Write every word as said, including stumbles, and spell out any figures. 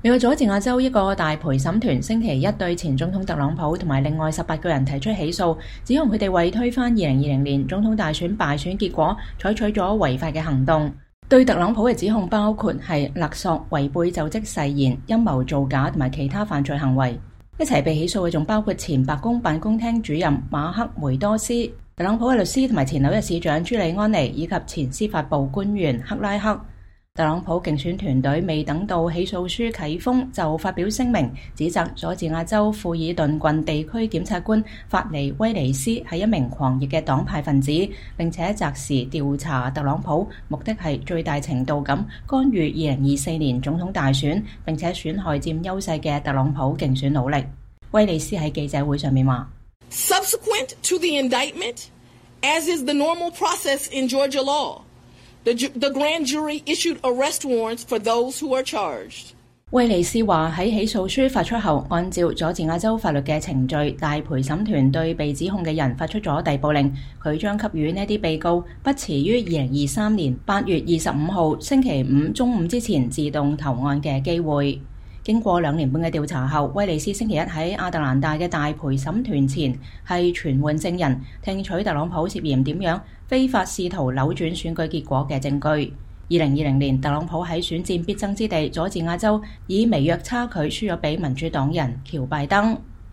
美國佐治亞州一個大陪審團星期一對前總統特朗普同埋另外十八個人提出起訴，指控佢哋為推翻二零二零年總統大選敗選結果採取咗違法嘅行動。對特朗普嘅指控包括係勒索、違背就職誓言、陰謀造假同埋其他犯罪行為。一齊被起訴嘅仲包括前白宮辦公廳主任馬克梅多斯、特朗普嘅律師同埋前紐約市長朱利安尼以及前司法部官員克拉克。特朗普競選團隊未等到起訴書啟封就發表聲明，指責佐治亞州富爾頓郡地區檢察官法尼威尼斯係一名狂熱嘅黨派分子，並且擇時調查特朗普，目的係最大程度咁干預二零二四年總統大選，並且損害佔優勢嘅特朗普競選努力。威尼斯喺記者會上面話 ：Subsequent to the indictment, as is the normal process in Georgia law,The, the grand jury issued arrest warrants for those who are charged. 威尼斯話喺起訴書發出後，按照佐治亞州法律嘅程序，大陪審團對被指控嘅人發出咗逮捕令，佢將給予呢啲被告不遲於二零二三年八月二十五號星期五中午之前自動投案嘅機會。經過兩年半嘅調查後，威尼斯星期一喺亞特蘭大嘅大陪審團前係傳喚證人，聽取特朗普涉嫌點樣非法試圖扭轉選舉結果嘅證據。二零二零年，特朗普喺選戰必爭之地佐治亞州以微弱差距輸咗俾民主黨人喬拜登。